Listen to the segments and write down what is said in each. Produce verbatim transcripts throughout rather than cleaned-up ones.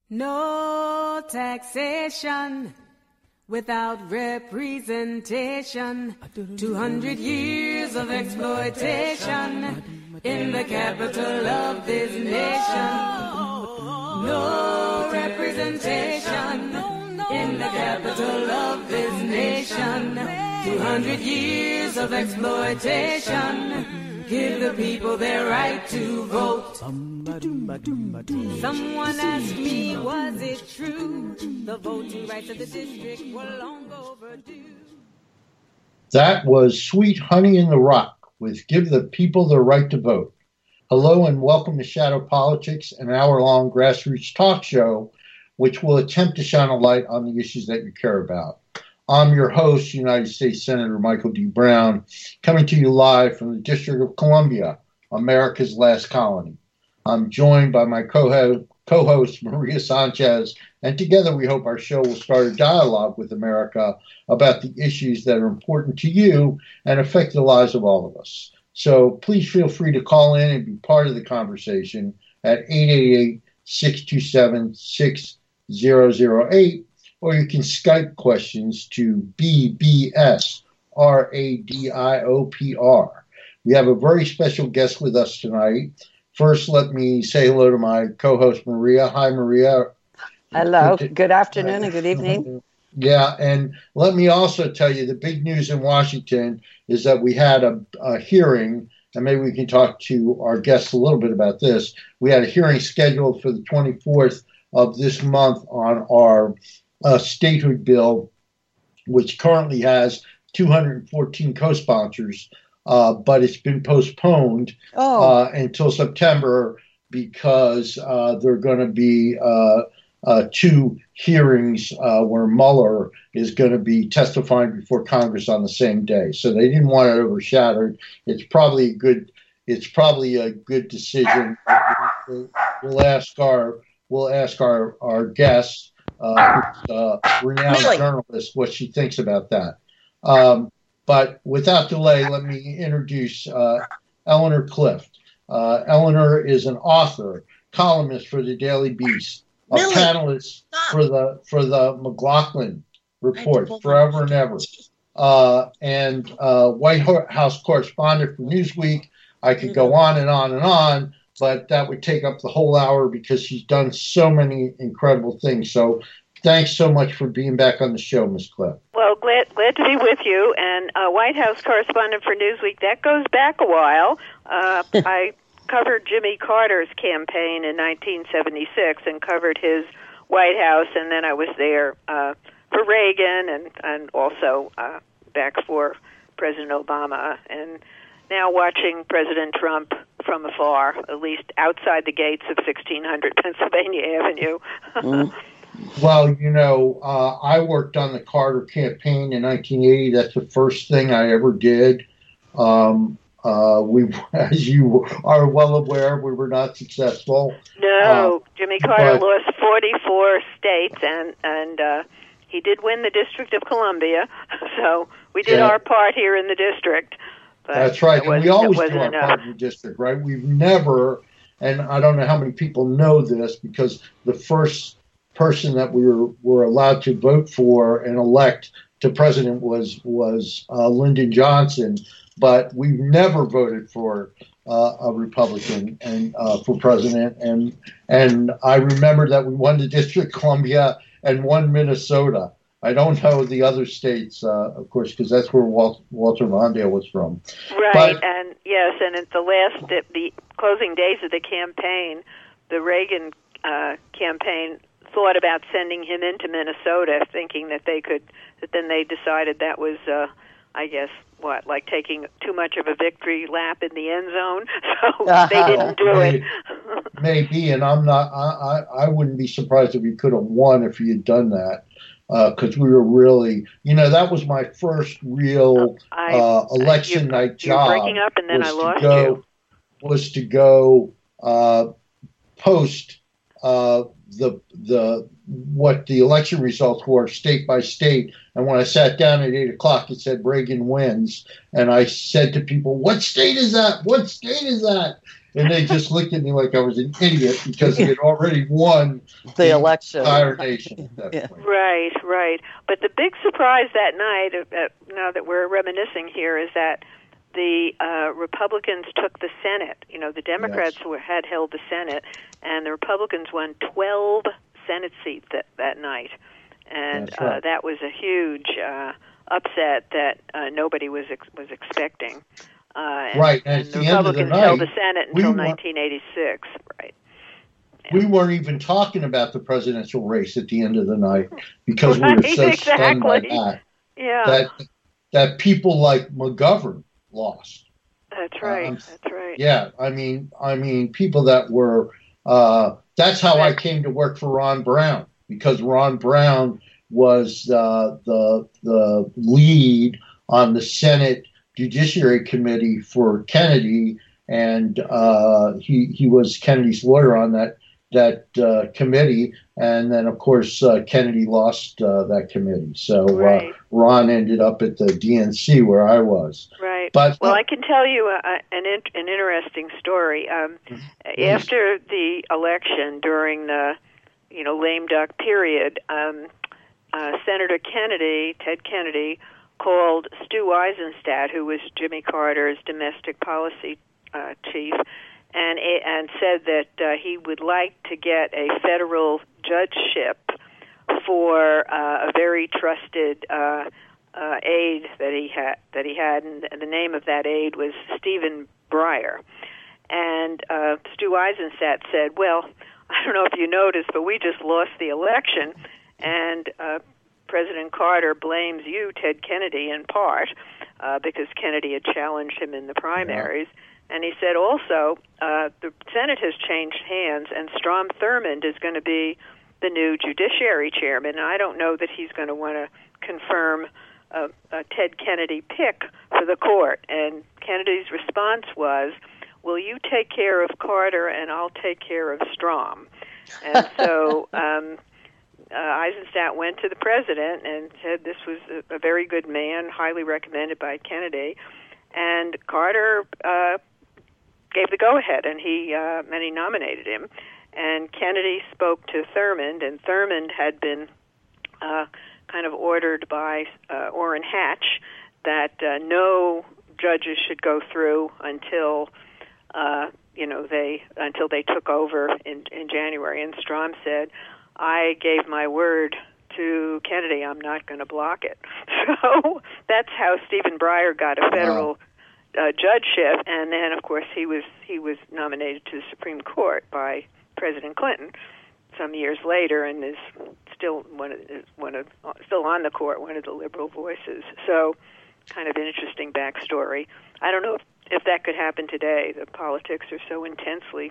No taxation without representation. Two hundred years of exploitation in the capital of this nation. No representation in the capital of this nation. Two hundred years of exploitation. Give the people their right to vote. Someone asked me, was it true? The voting rights of the district were long overdue. That was Sweet Honey in the Rock with Give the People their Right to Vote. Hello and welcome to Shadow Politics, an hour-long grassroots talk show which will attempt to shine a light on the issues that you care about. I'm your host, United States Senator Michael D. Brown, coming to you live from the District of Columbia, America's last colony. I'm joined by my co- co-host, Maria Sanchez, and together we hope our show will start a dialogue with America about the issues that are important to you and affect the lives of all of us. So please feel free to call in and be part of the conversation at eight eight eight, six two seven, six zero zero eight. Or you can Skype questions to B B S R A D I O P R. We have a very special guest with us tonight. First, let me say hello to my co-host, Maria. Hi, Maria. Hello. Good, good afternoon and good evening. Yeah, and let me also tell you the big news in Washington is that we had a, a hearing, and maybe we can talk to our guests a little bit about this. We had a hearing scheduled for the twenty-fourth of this month on our Uh, statehood bill, which currently has two hundred fourteen co-sponsors, uh, but it's been postponed oh. uh, until September because uh, there are going to be uh, uh, two hearings uh, where Mueller is going to be testifying before Congress on the same day. So they didn't want it overshadowed. It's probably a good. It's probably a good decision. We'll ask our. We'll ask our our guests. Uh, uh, renowned really? journalist, what she thinks about that. Um, but without delay, let me introduce uh, Eleanor Clift. Uh, Eleanor is an author, columnist for the Daily Beast, a really? panelist Stop. for the for the McLaughlin Report, Forever and Ever, uh, and uh, White House correspondent for Newsweek. I could mm-hmm. go on and on and on. But that would take up the whole hour because she's done so many incredible things. So thanks so much for being back on the show, Miz Clift. Well, glad glad to be with you. And uh, White House correspondent for Newsweek, that goes back a while. Uh, I covered Jimmy Carter's campaign in nineteen seventy-six and covered his White House, and then I was there uh, for Reagan and, and also uh, back for President Obama. And now watching President Trump from afar, at least outside the gates of sixteen hundred Pennsylvania Avenue. mm. Well, you know, uh, I worked on the Carter campaign in nineteen eighty. That's the first thing I ever did. Um, uh, we, as you are well aware, we were not successful. No, uh, Jimmy Carter but, lost forty-four states, and and uh, he did win the District of Columbia. So we did yeah. our part here in the district. But that's right. And we always do our enough. part of the district, right? We've never, and I don't know how many people know this, because the first person that we were, were allowed to vote for and elect to president was was uh, Lyndon Johnson, but we've never voted for uh, a Republican and uh, for president. And and I remember that we won the District of Columbia and won Minnesota. I don't know the other states, uh, of course, because that's where Walt, Walter Mondale was from. Right, but, and yes, and at the last, the, the closing days of the campaign, the Reagan uh, campaign thought about sending him into Minnesota, thinking that they could, that then they decided that was, uh, I guess, what, like taking too much of a victory lap in the end zone, so uh-huh. they didn't do maybe, it. Maybe, and I'm not, I, I, I wouldn't be surprised if he could have won if he had done that. Because uh, we were really, you know, that was my first real I, uh, election you, night job. You're breaking up, and then I lost go, you. Was to go uh, post uh, the the what the election results were state by state. And when I sat down at eight o'clock, it said Reagan wins, and I said to people, "What state is that? What state is that?" and they just looked at me like I was an idiot because he had already won the, the election. entire nation at that Yeah. point. Right, right. But the big surprise that night, uh, now that we're reminiscing here, is that the uh, Republicans took the Senate. You know, the Democrats Yes. were, had held the Senate, and the Republicans won twelve Senate seats that, that night. And That's right. uh, that was a huge uh, upset that uh, nobody was ex- was expecting. Uh, and, Right, and and at the the end of the Republicans held night, the Senate we until weren't- nineteen eighty-six. Right. We weren't even talking about the presidential race at the end of the night because we were Right, so stunned by exactly. that. Yeah. That that people like McGovern lost. That's right. Um, That's right. Yeah, I mean, I mean, people that were. Uh, that's how I came to work for Ron Brown, because Ron Brown was uh, the the lead on the Senate Judiciary Committee for Kennedy, and uh, he he was Kennedy's lawyer on that that uh, committee. And then, of course, uh, Kennedy lost uh, that committee, so Right. uh, Ron ended up at the D N C where I was. Right. But Well, I can tell you a, a, an in, an interesting story. Um, after the election, during the you know lame duck period, um, uh, Senator Kennedy, Ted Kennedy, called Stu Eisenstadt, who was Jimmy Carter's domestic policy uh, chief, and and said that uh, he would like to get a federal judgeship for uh, a very trusted uh, uh, aide that he had. That he had, and the name of that aide was Stephen Breyer. And uh, Stu Eisenstadt said, "Well, I don't know if you noticed, but we just lost the election, and uh, President Carter blames you, Ted Kennedy, in part uh, because Kennedy had challenged him in the primaries." Yeah. And he said also, uh, the Senate has changed hands, and Strom Thurmond is going to be the new Judiciary Chairman. And I don't know that he's going to want to confirm a, a Ted Kennedy pick for the court. And Kennedy's response was, "Will you take care of Carter, and I'll take care of Strom." And so um, uh, Eisenstadt went to the president and said this was a, a very good man, highly recommended by Kennedy. And Carter uh, gave the go-ahead, and he uh, and he nominated him. And Kennedy spoke to Thurmond, and Thurmond had been uh, kind of ordered by uh, Orrin Hatch that uh, no judges should go through until uh, you know they until they took over in, in January. And Strom said, "I gave my word to Kennedy, I'm not going to block it." So that's how Stephen Breyer got a federal. Wow. Uh, judgeship, and then of course he was he was nominated to the Supreme Court by President Clinton some years later, and is still one of is one of still on the court, one of the liberal voices. So, kind of an interesting backstory. I don't know if, if that could happen today. The politics are so intensely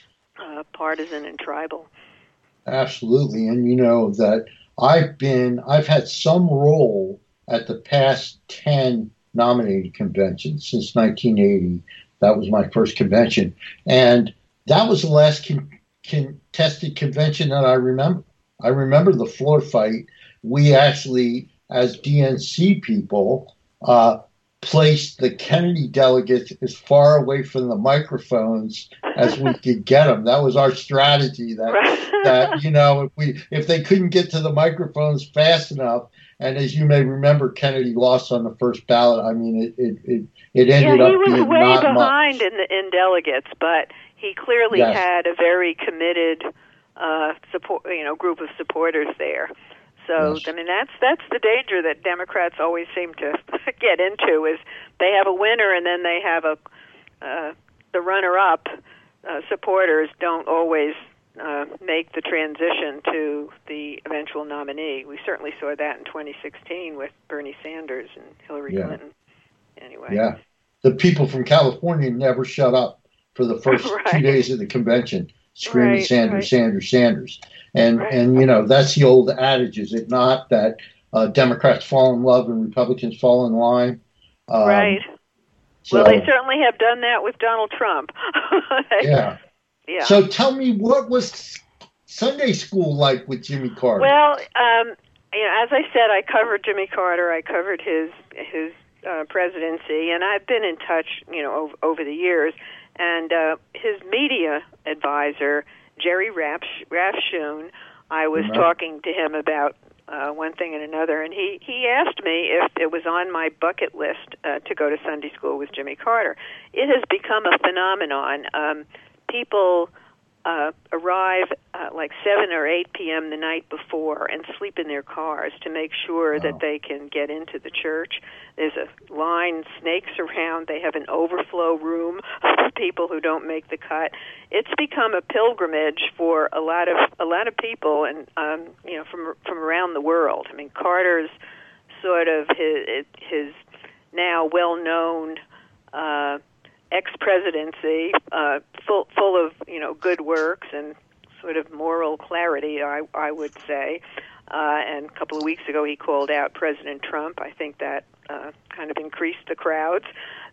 uh, partisan and tribal. Absolutely, and you know that I've been I've had some role at the past ten nominated convention since nineteen eighty. That was my first convention. And that was the last con- contested convention that I remember. I remember the floor fight. We actually, as D N C people, uh, placed the Kennedy delegates as far away from the microphones as we could get them. That was our strategy. That, that you know, if we if they couldn't get to the microphones fast enough. And as you may remember, Kennedy lost on the first ballot. I mean, it it it, it ended yeah, up being Yeah, he was way not behind much. in the in delegates, but he clearly Yes. had a very committed uh, support, you know, group of supporters there. So Yes. I mean, that's that's the danger that Democrats always seem to get into, is they have a winner and then they have a uh, the runner-up uh, supporters don't always Uh, make the transition to the eventual nominee. We certainly saw that in twenty sixteen with Bernie Sanders and Hillary Yeah. Clinton. Anyway. Yeah. The people from California never shut up for the first Right. two days of the convention, screaming Right, Sanders, right. Sanders, Sanders. And, Right. and you know, that's the old adage, is it not, that uh, Democrats fall in love and Republicans fall in line? Um, Right. So, Well, they certainly have done that with Donald Trump. yeah. Yeah. So tell me, what was Sunday school like with Jimmy Carter? Well, um, you know, as I said, I covered Jimmy Carter. I covered his his uh, presidency, and I've been in touch, you know, over, over the years. And uh, his media advisor, Jerry Rapsh- Rafshoon, I was mm-hmm. talking to him about uh, one thing and another, and he, he asked me if it was on my bucket list uh, to go to Sunday school with Jimmy Carter. It has become a phenomenon. Um, people uh, arrive uh, like seven or eight p.m. the night before and sleep in their cars to make sure wow. that they can get into the church. There's a line, snakes around. They have an overflow room for people who don't make the cut. It's become a pilgrimage for a lot of a lot of people, and um, you know, from from around the world. I mean, Carter's sort of his his now well-known uh, ex-presidency, uh, full full of you know good works and sort of moral clarity, I I would say. Uh, and a couple of weeks ago, he called out President Trump. I think that uh, kind of increased the crowds.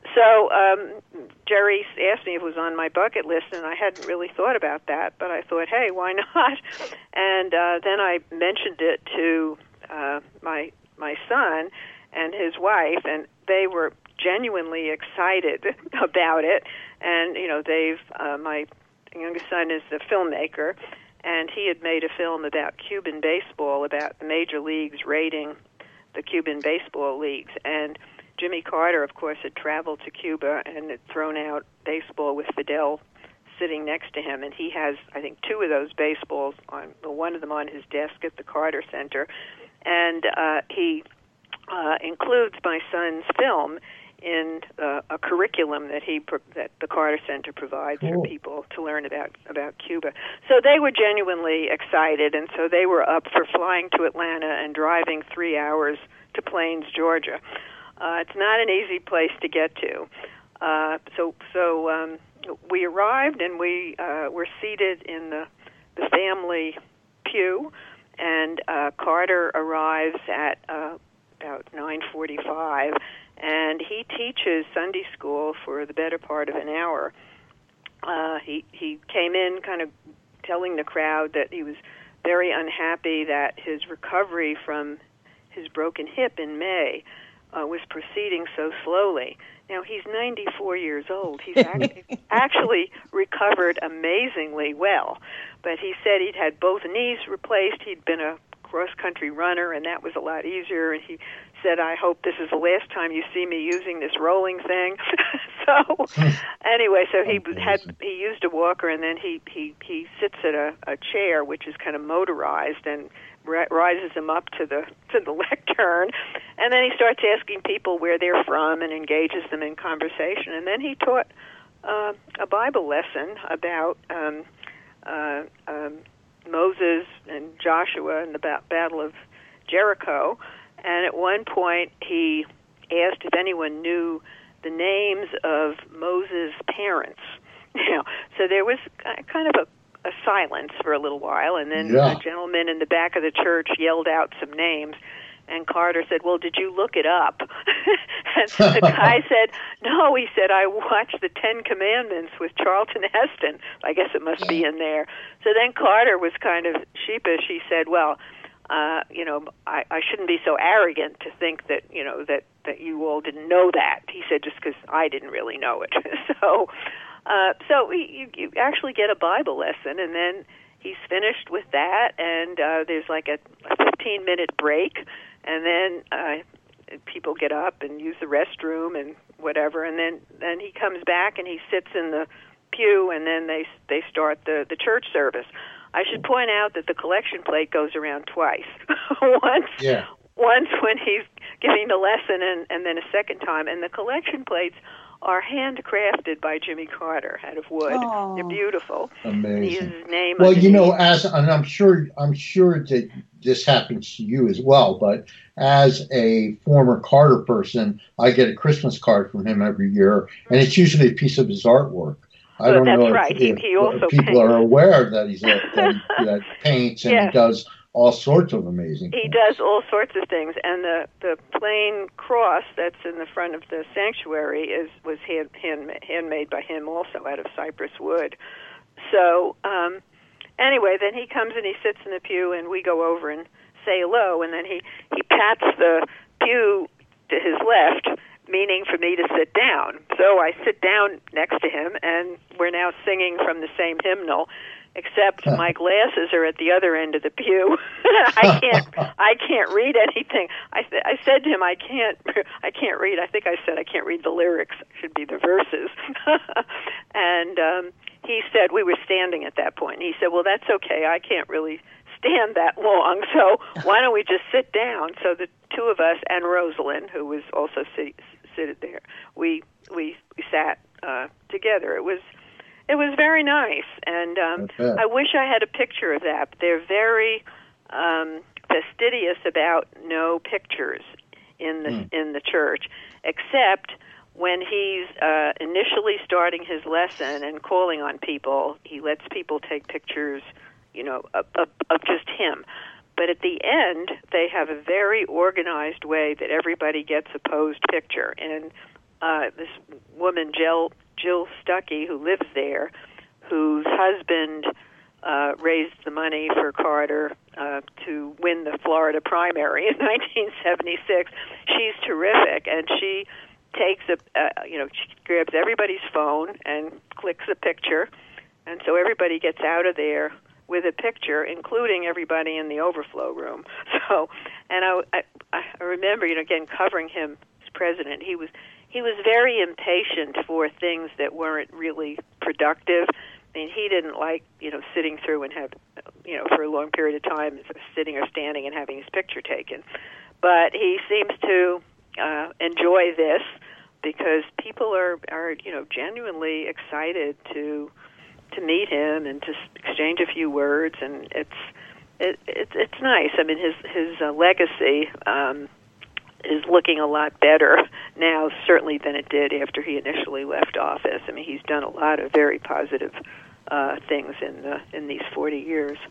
So um, Jerry asked me if it was on my bucket list, and I hadn't really thought about that. But I thought, hey, why not? And uh, then I mentioned it to uh, my my son and his wife, and they were genuinely excited about it. And you know, they've uh, my youngest son is a filmmaker. And he had made a film about Cuban baseball, about the major leagues rating the Cuban baseball leagues. And Jimmy Carter, of course, had traveled to Cuba and had thrown out baseball with Fidel sitting next to him. And he has, I think, two of those baseballs, on one of them on his desk at the Carter Center. And uh, he uh, includes my son's film in uh, a curriculum that he that the Carter Center provides cool. for people to learn about about Cuba. So they were genuinely excited, and so they were up for flying to Atlanta and driving three hours to Plains, Georgia. Uh, it's not an easy place to get to. Uh, so so um, we arrived, and we uh, were seated in the the family pew, and uh, Carter arrives at uh, about nine forty-five. And he teaches Sunday school for the better part of an hour. Uh, he he came in kind of telling the crowd that he was very unhappy that his recovery from his broken hip in May uh, was proceeding so slowly. Now, he's ninety-four years old. He's actually, actually recovered amazingly well. But he said he'd had both knees replaced. He'd been a cross-country runner, and that was a lot easier. And he said, I hope this is the last time you see me using this rolling thing. so anyway, so he had he used a walker, and then he, he, he sits at a, a chair, which is kind of motorized, and ri- rises him up to the to the lectern. And then he starts asking people where they're from and engages them in conversation. And then he taught uh, a Bible lesson about um, uh, um, Moses and Joshua and the ba- Battle of Jericho. And at one point, he asked if anyone knew the names of Moses' parents. You know, so there was kind of a, a silence for a little while, and then yeah. a gentleman in the back of the church yelled out some names. And Carter said, well, did you look it up? And the guy said, no, he said, I watched the Ten Commandments with Charlton Heston. I guess it must be in there. So then Carter was kind of sheepish. He said, well, uh, you know, I, I shouldn't be so arrogant to think that, you know, that, that you all didn't know that. He said, just because I didn't really know it. so uh, so you, you actually get a Bible lesson, and then he's finished with that, and uh, there's like a fifteen-minute break. And then uh, people get up and use the restroom and whatever, and then, then he comes back and he sits in the pew, and then they they start the, the church service. I should point out that the collection plate goes around twice. once, yeah. once when he's giving the lesson, and, and then a second time. And the collection plates are handcrafted by Jimmy Carter out of wood. Aww. They're beautiful. Amazing. He uses his name. Well, underneath. you know, as and I'm sure I'm sure that this happens to you as well, but as a former Carter person, I get a Christmas card from him every year, and it's usually a piece of his artwork. I well, don't know right. if, he, if, he also if people paints. are aware that he's a, that, he, that he paints and yes. he does all sorts of amazing He things. does all sorts of things, and the, the plain cross that's in the front of the sanctuary is was hand, hand handmade by him also out of cypress wood. So um, anyway, then he comes and he sits in the pew, and we go over and say hello, and then he, he pats the pew to his left, meaning for me to sit down. So I sit down next to him, and we're now singing from the same hymnal, except my glasses are at the other end of the pew. I can't I can't read anything. I th- I said to him, I can't I can't read. I think I said I can't read the lyrics. It should be the verses. And um, he said, we were standing at that point. And he said, well, that's okay. I can't really stand that long, so why don't we just sit down? So the two of us and Rosalind, who was also sit, seated there, we we we sat uh, together. It was it was very nice, and um, I wish I had a picture of that. But they're very um, fastidious about no pictures in the mm. in the church, except when he's uh, initially starting his lesson and calling on people. He lets people take pictures, you know, of, of, of just him. But at the end, they have a very organized way that everybody gets a posed picture. And uh, this woman, Jill, Jill Stuckey, who lives there, whose husband uh, raised the money for Carter uh, to win the Florida primary in nineteen seventy-six, she's terrific, and she takes a, uh, you know, she grabs everybody's phone and clicks a picture, and so everybody gets out of there with a picture, including everybody in the overflow room. So, and I, I, I remember, you know, again, covering him as president, he was he was very impatient for things that weren't really productive. I mean, he didn't like, you know, sitting through and have, you know, for a long period of time, sitting or standing and having his picture taken. But he seems to uh, enjoy this because people are, are, you know, genuinely excited to to meet him and to exchange a few words, and it's it, it it's nice. I mean, his his uh, legacy um, is looking a lot better now, certainly than it did after he initially left office. I mean, he's done a lot of very positive uh, things in the, in these forty years.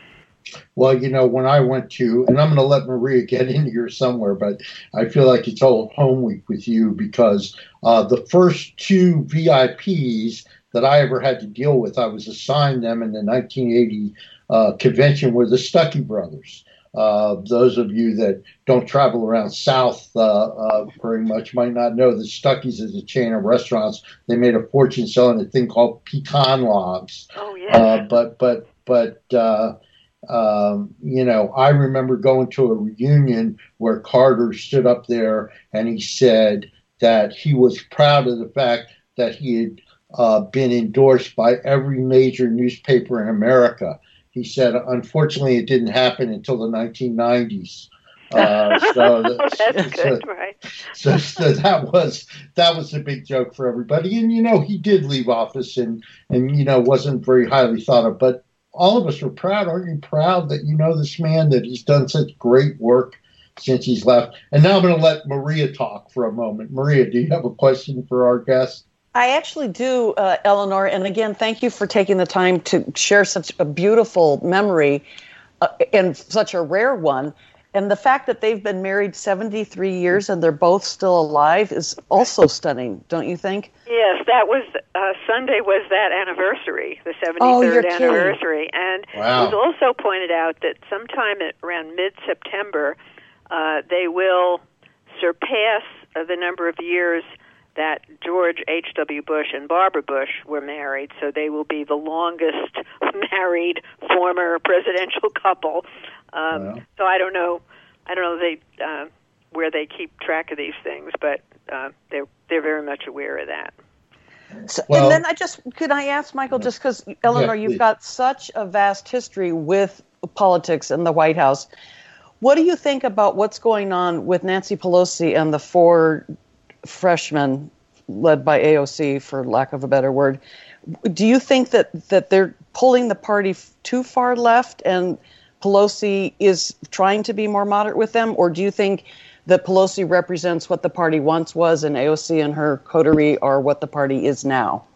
Well, you know, when I went to, and I'm going to let Maria get in here somewhere, but I feel like it's old home week with you because uh, the first two V I Ps that I ever had to deal with, I was assigned them in the nineteen eighty uh, convention, were the Stuckey brothers. Uh, those of you that don't travel around South uh, uh, very much might not know that Stuckey's is a chain of restaurants. They made a fortune selling a thing called pecan logs. Oh, yeah. Uh, but, but, but, uh, um, you know, I remember going to a reunion where Carter stood up there and he said that he was proud of the fact that he had Uh, been endorsed by every major newspaper in America. He said, unfortunately, it didn't happen until the nineteen nineties. Uh, so that's good, so, right? So, so that was that was a big joke for everybody. And you know, he did leave office, and and you know, wasn't very highly thought of. But all of us are proud. Aren't you proud that you know this man, that he's done such great work since he's left? And now I'm going to let Maria talk for a moment. Maria, do you have a question for our guest? I actually do, uh, Eleanor, and again, thank you for taking the time to share such a beautiful memory uh, and such a rare one. And the fact that they've been married seventy-three years and they're both still alive is also stunning, don't you think? Yes, that was, uh, Sunday was that anniversary, the seventy-third oh, anniversary. And wow. it was also pointed out that sometime at around mid-September, uh, they will surpass uh, the number of years that George H W. Bush and Barbara Bush were married, so they will be the longest married former presidential couple. Um, wow. So I don't know, I don't know they uh, where they keep track of these things, but uh, they're they're very much aware of that. So, well, and then I just could I ask Michael, just because Eleanor, yeah, you've got such a vast history with politics in the White House. What do you think about what's going on with Nancy Pelosi and the four freshmen led by A O C, for lack of a better word? Do you think that, that they're pulling the party f- too far left and Pelosi is trying to be more moderate with them? Or do you think that Pelosi represents what the party once was and A O C and her coterie are what the party is now?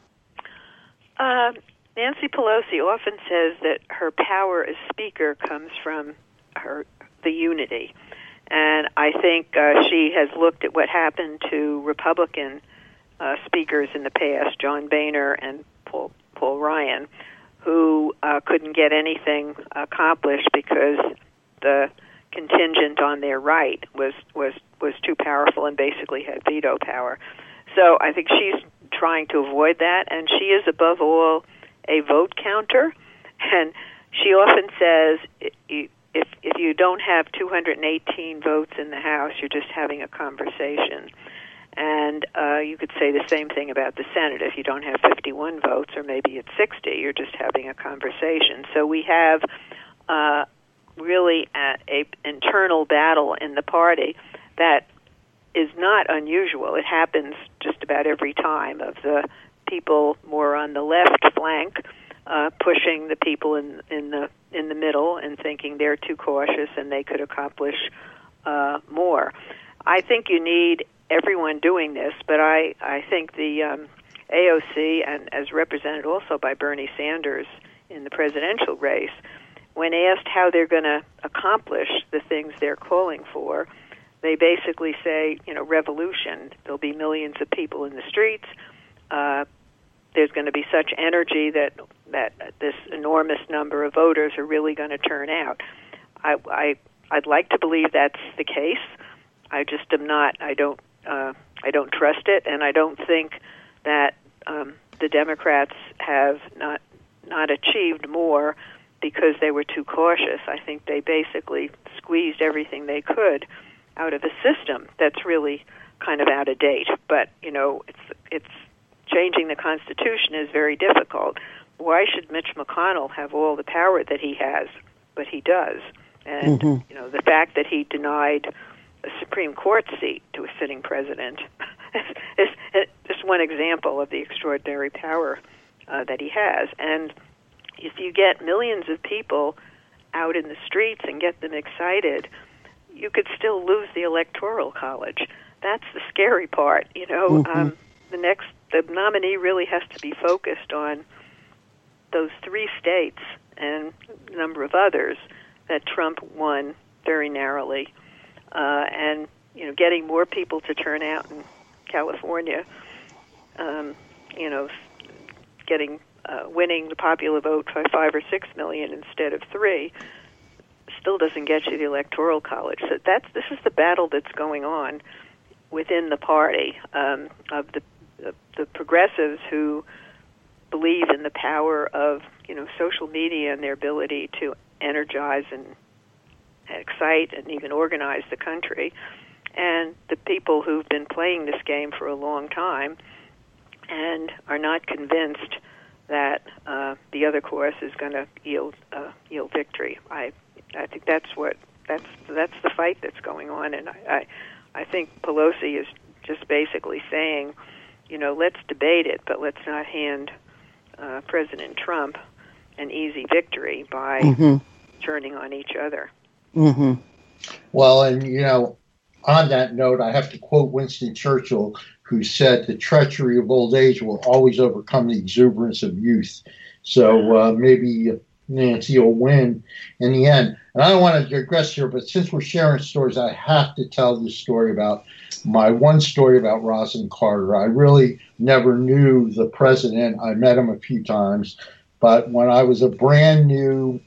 Uh, Nancy Pelosi often says that her power as speaker comes from her the unity. And I think uh, she has looked at what happened to Republican uh, speakers in the past, John Boehner and Paul, Paul Ryan, who uh, couldn't get anything accomplished because the contingent on their right was, was was too powerful and basically had veto power. So I think she's trying to avoid that, and she is above all a vote counter, and she often says if if you don't have two hundred eighteen votes in the House, you're just having a conversation. And uh, you could say the same thing about the Senate. If you don't have fifty-one votes, or maybe it's sixty, you're just having a conversation. So we have uh, really a, a internal battle in the party that is not unusual. It happens just about every time, of the people more on the left flank uh, pushing the people in in the in the middle and thinking they're too cautious and they could accomplish uh, more. I think you need everyone doing this, but I, I think the um, A O C, and as represented also by Bernie Sanders in the presidential race, when asked how they're going to accomplish the things they're calling for, they basically say, you know, revolution. There'll be millions of people in the streets. Uh, there's going to be such energy that that this enormous number of voters are really going to turn out. I, I I'd like to believe that's the case. I just am not. I don't. Uh, I don't trust it, and I don't think that um, the Democrats have not not achieved more because they were too cautious. I think they basically squeezed everything they could out of a system that's really kind of out of date. But you know, it's it's changing the Constitution is very difficult. Why should Mitch McConnell have all the power that he has? But he does, and mm-hmm. you know, the fact that he denied a Supreme Court seat to a sitting president is, is just one example of the extraordinary power uh, that he has. And if you get millions of people out in the streets and get them excited, you could still lose the Electoral College. That's the scary part. You know, mm-hmm. um, the next the nominee really has to be focused on those three states and a number of others that Trump won very narrowly. Uh, and, you know, getting more people to turn out in California, um, you know, getting, uh, winning the popular vote by five or six million instead of three, still doesn't get you the Electoral College. So that's, this is the battle that's going on within the party, um, of the, the, the progressives who believe in the power of, you know, social media and their ability to energize and excite and even organize the country, and the people who've been playing this game for a long time and are not convinced that uh, the other course is going to yield uh, yield victory. I I think that's what that's that's the fight that's going on, and I I, I think Pelosi is just basically saying, you know, let's debate it, but let's not hand uh, President Trump an easy victory by mm-hmm. turning on each other. Mm-hmm. Well, and, you know, on that note, I have to quote Winston Churchill, who said, the treachery of old age will always overcome the exuberance of youth. So uh, maybe Nancy will win in the end. And I don't want to digress here, but since we're sharing stories, I have to tell this story about my one story about Rosalynn Carter. I really never knew the president. I met him a few times. But when I was a brand new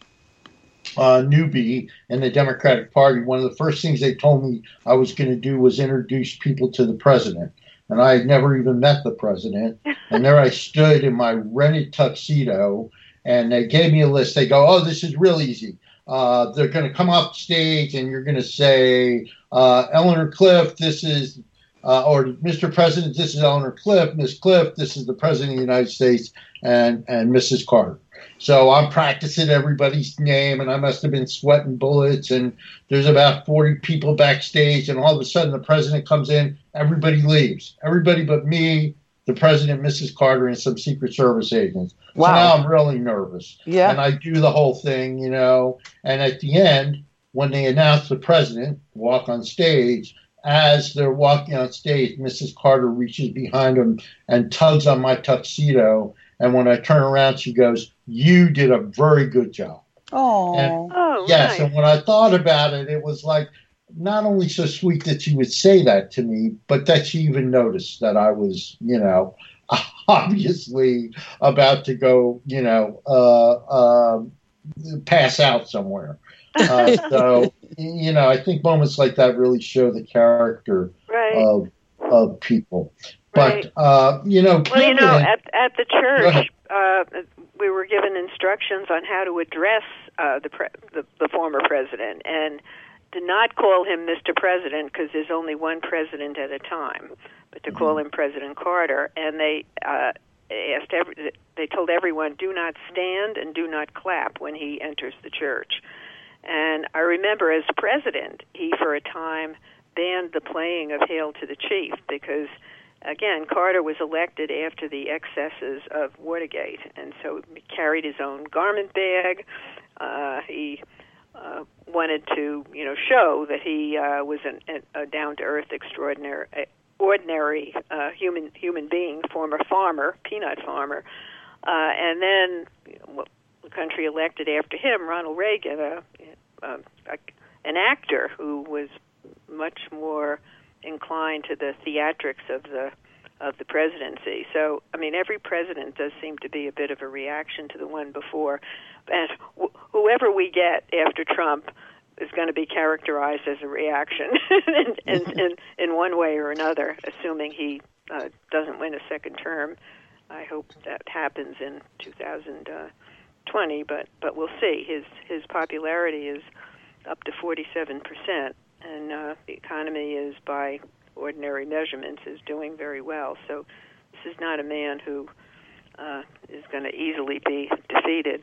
Uh, newbie in the Democratic Party, one of the first things they told me I was going to do was introduce people to the president. And I had never even met the president. And there I stood in my rented tuxedo, and they gave me a list. They go, oh, this is real easy. Uh, they're going to come off stage, and you're going to say, uh, Eleanor Cliff, this is, uh, or Mister President, this is Eleanor Cliff. Miss Cliff, this is the President of the United States, and, and Missus Carter. So I'm practicing everybody's name, and I must have been sweating bullets, and there's about forty people backstage, and all of a sudden the president comes in, everybody leaves. Everybody but me, the president, Missus Carter, and some Secret Service agents. Wow. So now I'm really nervous. Yeah. And I do the whole thing, you know, and at the end, when they announce the president walk on stage, as they're walking on stage, Missus Carter reaches behind him and tugs on my tuxedo. And when I turn around, she goes, you did a very good job. Oh, and, oh yes. Nice. And when I thought about it, it was like not only so sweet that she would say that to me, but that she even noticed that I was, you know, obviously about to go, you know, uh, uh, pass out somewhere. Uh, so you know, I think moments like that really show the character right. of of people. Right. But uh, you know, well, you know, given, at at the church, uh, we were given instructions on how to address uh, the, pre- the the former president, and to not call him Mister President because there's only one president at a time, but to mm-hmm. call him President Carter. And they uh, asked every, they told everyone, do not stand and do not clap when he enters the church. And I remember as president, he for a time banned the playing of Hail to the Chief because, again, Carter was elected after the excesses of Watergate, and so he carried his own garment bag. Uh, he uh, wanted to, you know, show that he uh, was an, a down-to-earth, extraordinary, ordinary uh, human human being, former farmer, peanut farmer, uh, and then you know, the country elected after him Ronald Reagan, a, a, a, an actor who was much more inclined to the theatrics of the of the presidency. So, I mean, every president does seem to be a bit of a reaction to the one before. And wh- whoever we get after Trump is going to be characterized as a reaction in, in, in, in one way or another, assuming he uh, doesn't win a second term. I hope that happens in two thousand twenty, but, but we'll see. His, his popularity is up to forty-seven percent, and uh, the economy is, by ordinary measurements, is doing very well. So this is not a man who uh, is going to easily be defeated.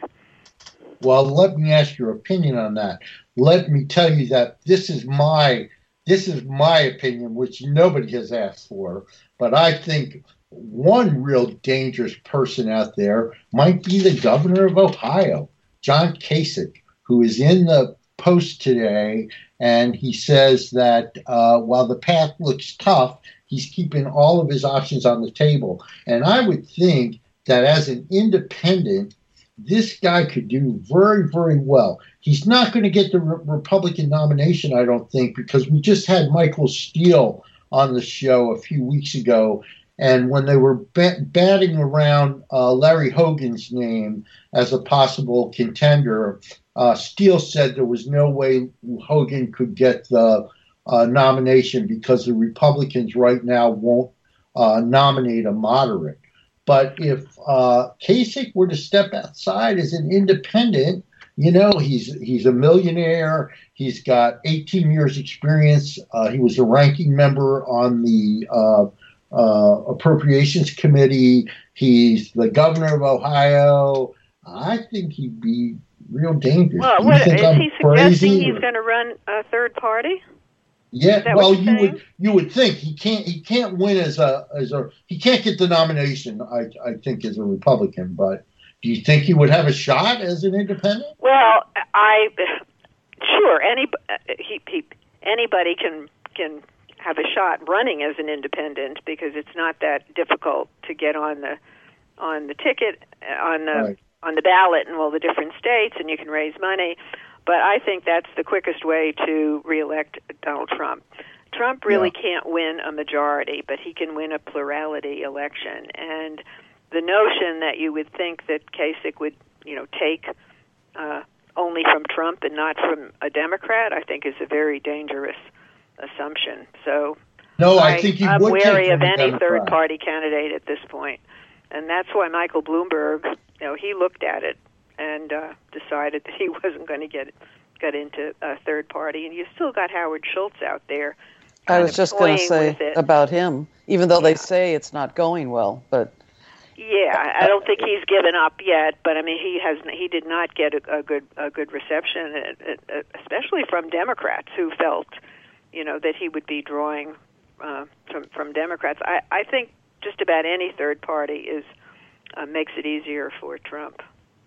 Well, let me ask your opinion on that. Let me tell you that this is my this is my opinion, which nobody has asked for. But I think one real dangerous person out there might be the governor of Ohio, John Kasich, who is in the Post today, and he says that uh, while the path looks tough, he's keeping all of his options on the table. And I would think that as an independent, this guy could do very, very well. He's not going to get the re- Republican nomination, I don't think, because we just had Michael Steele on the show a few weeks ago, and when they were bat- batting around uh, Larry Hogan's name as a possible contender, Uh, Steele said there was no way Hogan could get the uh, nomination because the Republicans right now won't uh, nominate a moderate. But if uh, Kasich were to step outside as an independent, you know, he's he's a millionaire. He's got eighteen years experience. Uh, he was a ranking member on the uh, uh, Appropriations Committee. He's the governor of Ohio. I think he'd be real dangerous. Well, what, is I'm he suggesting he's going to run a third party? Yeah, well, you saying? would you would think he can't he can't win as a as a he can't get the nomination. I I think as a Republican, but do you think he would have a shot as an independent? Well, I sure any he, he anybody can can have a shot running as an independent because it's not that difficult to get on the on the ticket on the. Right. on the ballot in all the different states, and you can raise money. But I think that's the quickest way to reelect Donald Trump. Trump really yeah. can't win a majority, but he can win a plurality election. And the notion that you would think that Kasich would, you know, take uh, only from Trump and not from a Democrat, I think is a very dangerous assumption. So no, I, I think he I'm would wary take of any Democrat. third-party candidate at this point. And that's why Michael Bloomberg, you know, he looked at it and uh, decided that he wasn't going to get get into a third party. And you still got Howard Schultz out there. I was just going to say about him, even though yeah. they say it's not going well. But yeah, I don't think he's given up yet. But I mean, he has he did not get a, a good a good reception, especially from Democrats who felt, you know, that he would be drawing uh, from from Democrats. I, I think. Just about any third party is uh, makes it easier for Trump.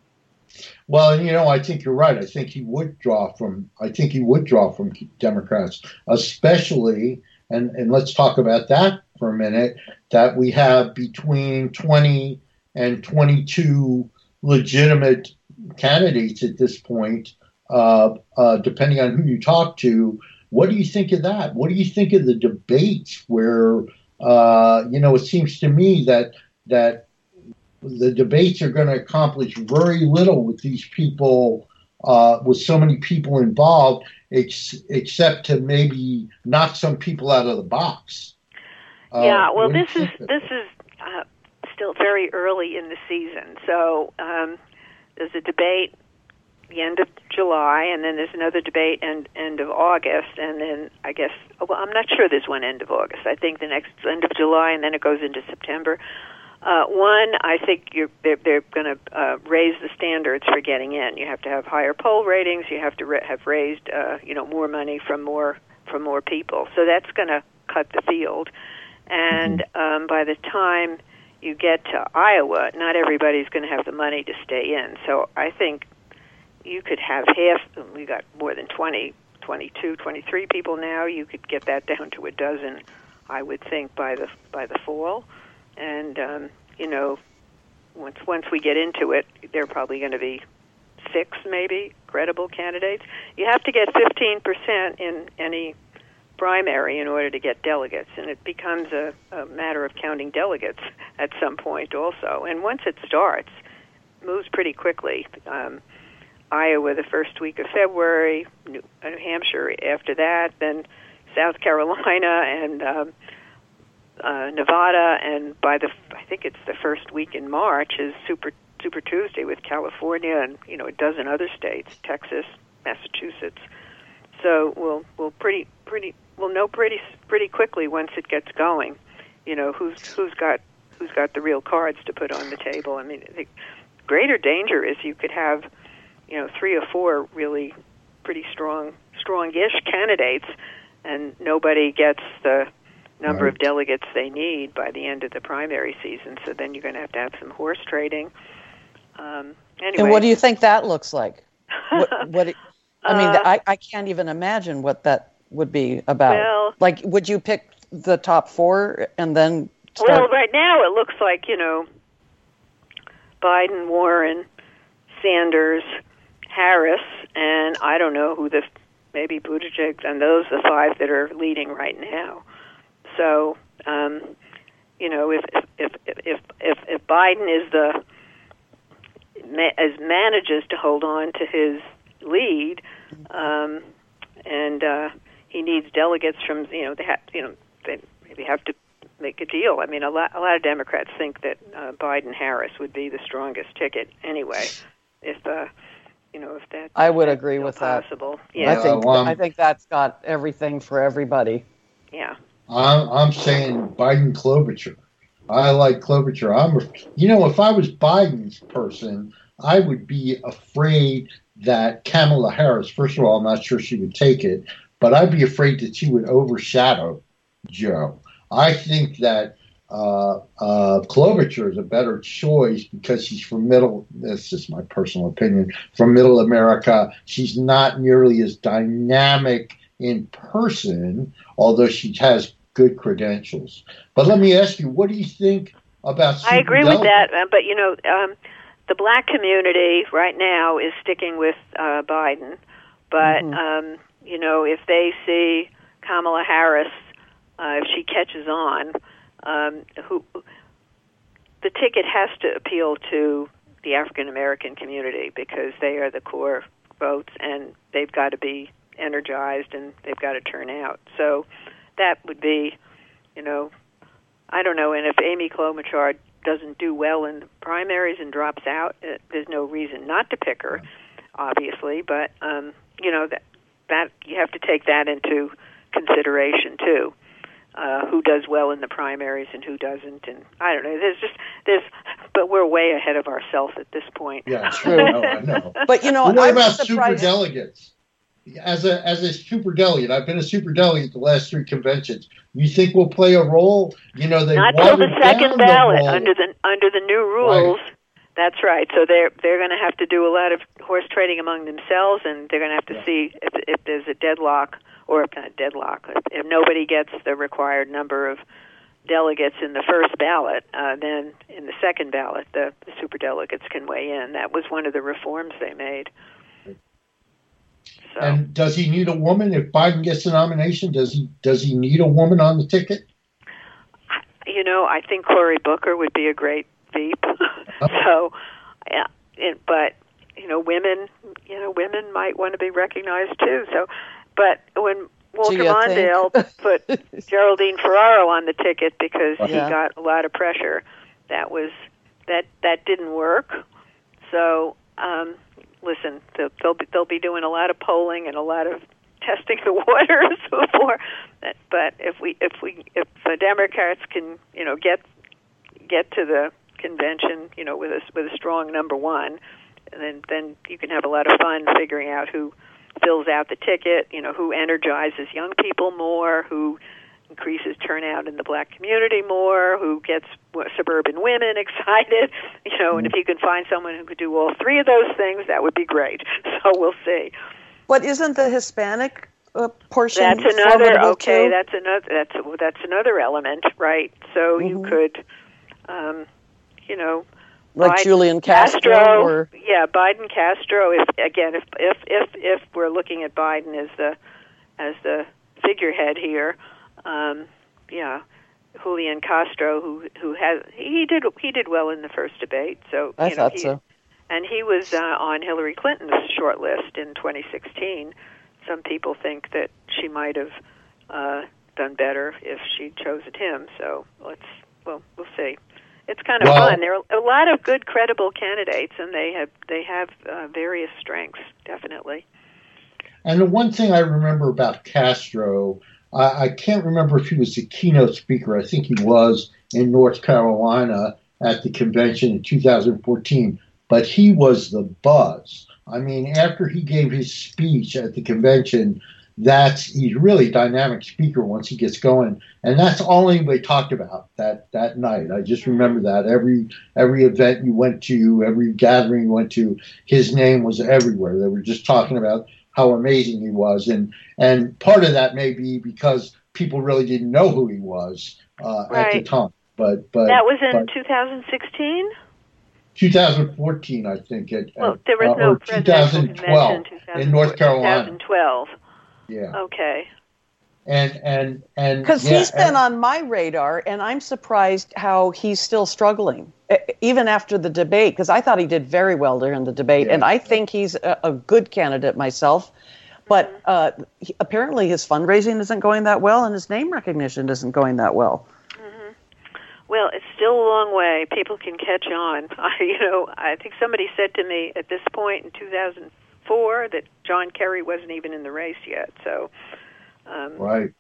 Well, you know, I think you're right. I think he would draw from. I think he would draw from Democrats, especially. And, and let's talk about that for a minute. That we have between twenty and twenty-two legitimate candidates at this point, uh, uh, depending on who you talk to. What do you think of that? What do you think of the debates where? Uh, you know, it seems to me that that the debates are going to accomplish very little with these people uh, with so many people involved, ex- except to maybe knock some people out of the box. Uh, yeah, well, what do you this is think of this is uh, still very early in the season, so um, there's a debate the end of July, and then there's another debate end end of August, and then I guess well, I'm not sure there's one end of August. I think the next end of July, and then it goes into September. Uh, one, I think you're, they're, they're going to uh, raise the standards for getting in. You have to have higher poll ratings. You have to ra- have raised, uh, you know, more money from more from more people. So that's going to cut the field. And um, by the time you get to Iowa, not everybody's going to have the money to stay in. So I think you could have half. We got more than twenty, twenty-two, twenty-three people now. You could get that down to a dozen, I would think, by the by the fall. And, um, you know, once once we get into it, there are probably going to be six, maybe, credible candidates. You have to get fifteen percent in any primary in order to get delegates, and it becomes a, a matter of counting delegates at some point also. And once it starts, it moves pretty quickly. Um, Iowa the first week of February, New, New Hampshire after that, then South Carolina and... Um, Uh, Nevada, and by the I think it's the first week in March is Super Super Tuesday with California and you know a dozen other states, Texas, Massachusetts. So we'll we'll pretty pretty we'll know pretty pretty quickly once it gets going, you know who's who's got who's got the real cards to put on the table. I mean, the greater danger is you could have you know three or four really pretty strong strong-ish candidates, and nobody gets the number Right. of delegates they need by the end of the primary season. So then you're going to have to have some horse trading. Um, anyway. And what do you think that looks like? What, what it, I mean, Uh, I, I can't even imagine what that would be about. Well- like, would you pick the top four and then Well, start? right now it looks like, you know, Biden, Warren, Sanders, Harris, and I don't know who the, maybe Buttigieg, and those are the five that are leading right now. So, um, you know, if if if if if Biden is the as manages to hold on to his lead, um, and uh, he needs delegates from you know they have you know they maybe have to make a deal. I mean, a lot a lot of Democrats think that uh, Biden Harris would be the strongest ticket anyway. If uh, you know if that I would that's agree still with that. possible. I Yeah, think well, um, I think that's got everything for everybody. yeah. I'm, I'm saying Biden Klobuchar. I like Klobuchar. I'm, you know, if I was Biden's person, I would be afraid that Kamala Harris, first of all, I'm not sure she would take it, but I'd be afraid that she would overshadow Joe. I think that uh, uh, Klobuchar is a better choice because she's from middle, this is my personal opinion, from middle America. She's not nearly as dynamic in person, although she has good credentials. But let me ask you, what do you think about I agree with superdelegates? that, uh, but you know, um, the black community right now is sticking with uh, Biden. But Mhm. um, you know, if they see Kamala Harris, uh, if she catches on, um, who the ticket has to appeal to the African American community because they are the core votes, and they've got to be energized and they've got to turn out. So that would be, you know, I don't know. And if Amy Klobuchar doesn't do well in the primaries and drops out, uh, there's no reason not to pick her, obviously. But um, you know that that you have to take that into consideration too. Uh, who does well in the primaries and who doesn't, and I don't know. There's just there's, but we're way ahead of ourselves at this point. Yeah, true. I know, I know. But you know, Well, what I was about surprised. superdelegates? As a as a superdelegate, I've been a superdelegate the last three conventions. You think we'll play a role? You know, they Not till the watered second down ballot the role. under the under the new rules. That's right. So they're they're going to have to do a lot of horse trading among themselves, and they're going to have to Yeah. see if if there's a deadlock or if not deadlock. If, if nobody gets the required number of delegates in the first ballot, uh, then in the second ballot, the, the superdelegates can weigh in. That was one of the reforms they made. So. And does he need a woman if Biden gets the nomination? Does he does he need a woman on the ticket? You know, I think Cory Booker would be a great Veep. So, yeah, it, but you know, women, you know, women might want to be recognized too. So, but when Walter Mondale put Geraldine Ferraro on the ticket because yeah. he got a lot of pressure, that was that that didn't work. So, um, listen, they'll, they'll be they'll be doing a lot of polling and a lot of testing the waters before. That, but if we if we if the Democrats can, you know, get get to the convention, you know, with a with a strong number one, and then then you can have a lot of fun figuring out who fills out the ticket, you know, who energizes young people more, who increases turnout in the black community more, who gets suburban women excited, you know, and if you can find someone who could do all three of those things, that would be great. So we'll see. But isn't the Hispanic uh, portion That's another okay. Too? That's another. That's that's another element, right? So mm-hmm. you could, um, you know. Like Biden, Julian Castro, Castro, or yeah, Biden Castro. If again, if if if if we're looking at Biden as the as the figurehead here, um, yeah, Julian Castro, who who has he did he did well in the first debate. So I you know, thought he, so, and he was uh, on Hillary Clinton's short list in twenty sixteen. Some people think that she might have uh, done better if she chosen him. So let's well we'll see. It's kind of well, fun. There are a lot of good, credible candidates, and they have they have uh, various strengths, definitely. And the one thing I remember about Castro, I, I can't remember if he was the keynote speaker. I think he was in North Carolina at the convention in two thousand fourteen. But he was the buzz. I mean, after he gave his speech at the convention, that's he's really a dynamic speaker once he gets going, and that's all anybody talked about that that night. I just remember that every every event you went to, every gathering you went to, his name was everywhere. They were just talking about how amazing he was, and and part of that may be because people really didn't know who he was uh, right. at the time. But but that was in two thousand sixteen. two thousand fourteen, I think. At, well, there was uh, no presidential convention in, in North Carolina. twenty twelve. Yeah. Okay. And and and because yeah, he's been and, on my radar, and I'm surprised how he's still struggling, even after the debate. Because I thought he did very well during the debate, yeah. and I think he's a, a good candidate myself. But mm-hmm. uh, he, apparently, his fundraising isn't going that well, and his name recognition isn't going that well. Mm-hmm. Well, it's still a long way. People can catch on. I, you know, I think somebody said to me at this point in two thousand four that John Kerry wasn't even in the race yet. So, um, right.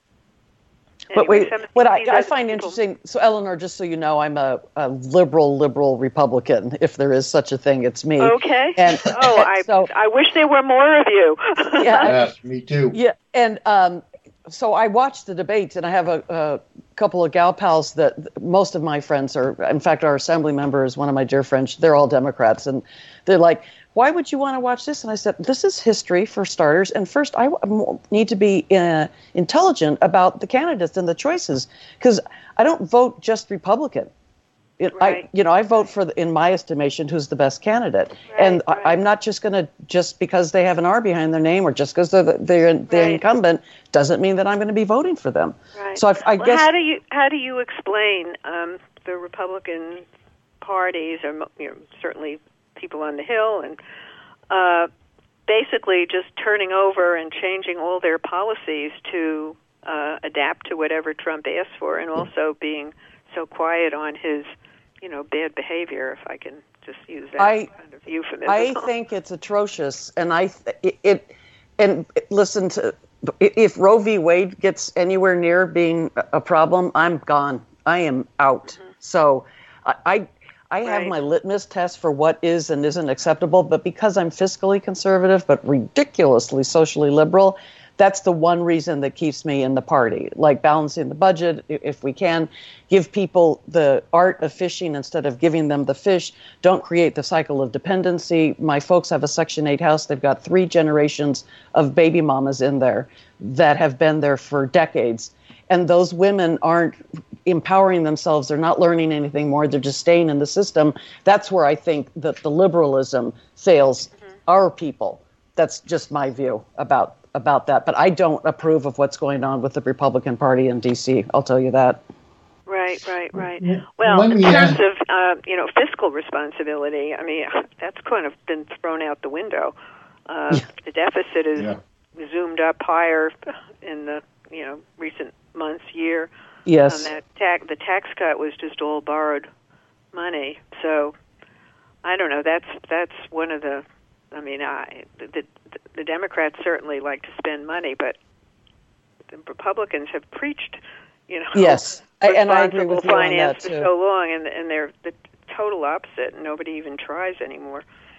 Anyway, but wait, what I, I find people... interesting. So, Eleanor, just so you know, I'm a, a liberal, liberal Republican. If there is such a thing, it's me. Okay. And, oh, I so, I wish there were more of you. Yeah. Yes, me too. Yeah, and um, so I watched the debates, and I have a, a couple of gal pals that most of my friends are. In fact, our assembly member is one of my dear friends. They're all Democrats, and they're like, why would you want to watch this? And I said, this is history for starters. And first, I need to be uh, intelligent about the candidates and the choices, because I don't vote just Republican. It, right. I, you know, I vote for, the, in my estimation, who's the best candidate. Right, and right. I, I'm not just going to, just because they have an R behind their name or just because they're the, they're, they're right. incumbent, doesn't mean that I'm going to be voting for them. Right. So I, I well, guess. How do you how do you explain um, the Republican parties, or you know, certainly people on the Hill, and uh, basically just turning over and changing all their policies to uh, adapt to whatever Trump asks for, and also being so quiet on his, you know, bad behavior, if I can just use that I, kind of euphemism. I think it's atrocious, and I it, it and listen to if Roe v. Wade gets anywhere near being a problem, I'm gone. I am out. Mm-hmm. So I. I I have right. my litmus test for what is and isn't acceptable, but because I'm fiscally conservative but ridiculously socially liberal, that's the one reason that keeps me in the party. Like balancing the budget, if we can, give people the art of fishing instead of giving them the fish. Don't create the cycle of dependency. My folks have a Section eight house. They've got three generations of baby mamas in there that have been there for decades. And those women aren't empowering themselves. They're not learning anything more. They're just staying in the system. That's where I think that the liberalism fails mm-hmm. our people. That's just my view about about that. But I don't approve of what's going on with the Republican Party in D C. I'll tell you that. Right. Right, right, right. Well, Let in me terms ask- of uh, you know fiscal responsibility, I mean that's kind of been thrown out the window. Uh, Yeah. The deficit is Yeah. zoomed up higher in the you know recent months, year. Yes. And that tax, the tax cut was just all borrowed money. So I don't know. That's that's one of the. I mean, I the the, the Democrats certainly like to spend money, but the Republicans have preached, you know, Yes. I, and I agree responsible with you on finance that for too. so long, and and they're the total opposite. And nobody even tries anymore.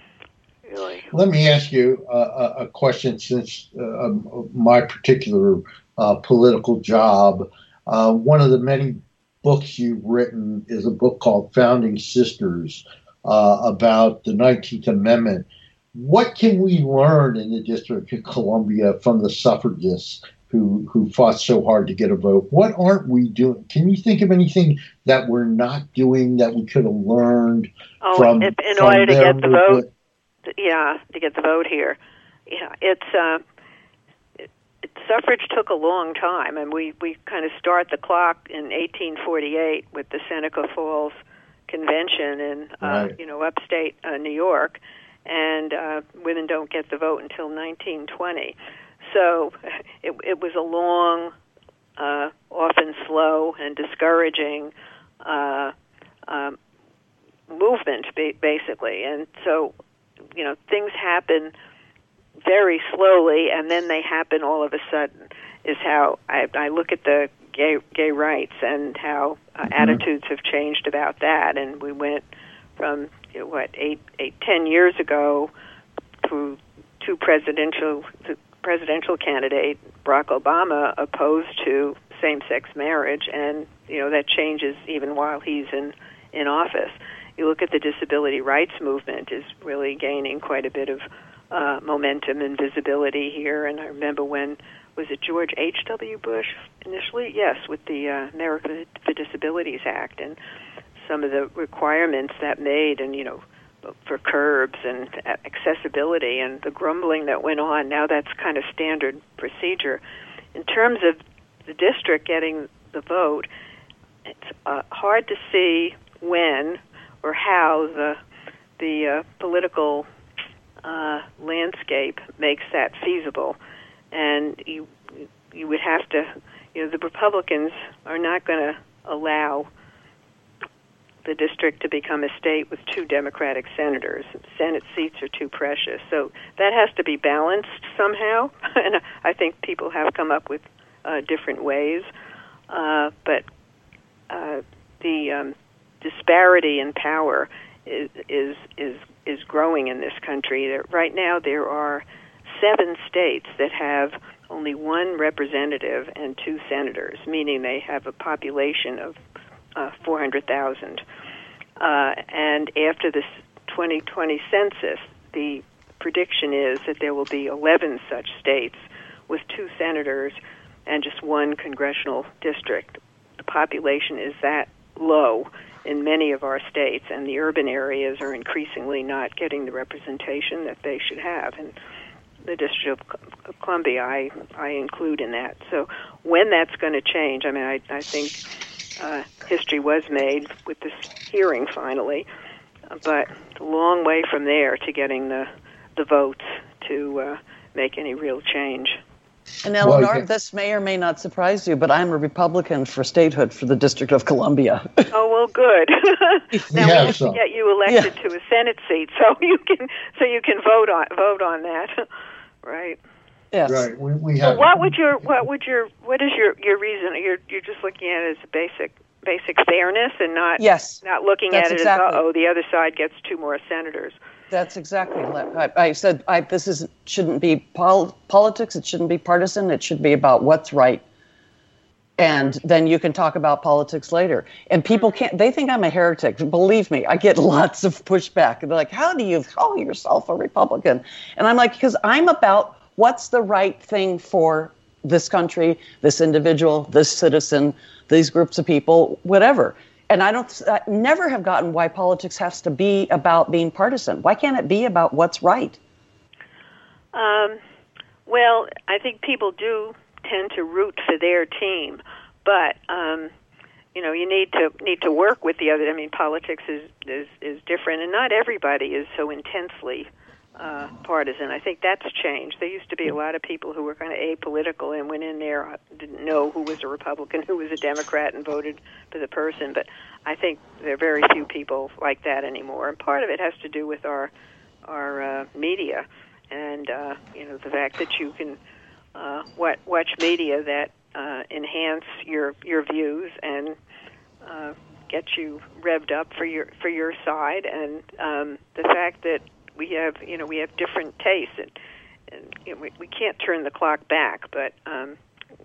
Really. Let me ask you uh, a, a question, since uh, um, my particular uh, political job. Uh, one of the many books you've written is a book called Founding Sisters uh, about the nineteenth Amendment. What can we learn in the District of Columbia from the suffragists who, who fought so hard to get a vote? What aren't we doing? Can you think of anything that we're not doing that we could have learned Oh, from, in, in from order to their get the movement? vote. Yeah, to get the vote here. Yeah, it's uh, it, it, suffrage took a long time, and we, we kind of start the clock in eighteen forty-eight with the Seneca Falls Convention in uh, Right. you know upstate uh, New York, and uh, women don't get the vote until nineteen twenty. So it it was a long, uh, often slow and discouraging uh, um, movement, ba- basically, and so. You know, things happen very slowly, and then they happen all of a sudden. Is how I, I look at the gay gay rights and how uh, mm-hmm. attitudes have changed about that. And we went from you know, what eight, eight, ten years ago through two presidential the presidential candidate Barack Obama opposed to same-sex marriage, and you know that changes even while he's in in office. You look at the disability rights movement is really gaining quite a bit of uh, momentum and visibility here. And I remember when, was it George H W. Bush initially? Yes, with the uh, America for Disabilities Act and some of the requirements that made, and, you know, for curbs and accessibility and the grumbling that went on. Now that's kind of standard procedure. In terms of the district getting the vote, it's uh, hard to see when or how the the uh, political uh, landscape makes that feasible, and you you would have to, you know, the Republicans are not going to allow the district to become a state with two Democratic senators. Senate seats are too precious, so that has to be balanced somehow. And I think people have come up with uh, different ways, uh, but uh, the um, disparity in power is is is is growing in this country. There, right now, there are seven states that have only one representative and two senators, meaning they have a population of uh, four hundred thousand. Uh, and after this twenty twenty census, the prediction is that there will be eleven such states with two senators and just one congressional district. The population is that low in many of our states, and the urban areas are increasingly not getting the representation that they should have. And the District of Columbia, I, I include in that. So when that's going to change, I mean, I, I think uh, history was made with this hearing finally, but a long way from there to getting the, the votes to uh, make any real change. And Eleanor, Well, yeah. this may or may not surprise you, but I'm a Republican for statehood for the District of Columbia. Oh well, good. Now We we have have some. to get you elected Yeah. to a Senate seat, so you can so you can vote on vote on that, right? Yes. Right. We, we Well, have. what would your what would your what is your, your reason? You're you're just looking at it as a basic basic fairness and not Yes. not looking That's at it exactly. as oh the other side gets two more senators. That's exactly. I, I said I, this is shouldn't be pol- politics. It shouldn't be partisan. It should be about what's right. And then you can talk about politics later. And people can't. They think I'm a heretic. Believe me, I get lots of pushback. They're like, "How do you call yourself a Republican?" And I'm like, "Because I'm about what's the right thing for this country, this individual, this citizen, these groups of people, whatever." And I don't, I never have gotten why politics has to be about being partisan. Why can't it be about what's right? Um, well, I think people do tend to root for their team, but um, you know, you need to need to work with the other. I mean, politics is is, is different, and not everybody is so intensely uh, partisan. I think that's changed. There used to be a lot of people who were kind of apolitical and went in there, didn't know who was a Republican, who was a Democrat, and voted for the person. But I think there are very few people like that anymore. And part of it has to do with our our uh, media, and uh, you know, the fact that you can uh, watch media that uh, enhance your your views and uh, get you revved up for your for your side, and um, the fact that we have you know we have different tastes, and, and you know, we, we can't turn the clock back. But um,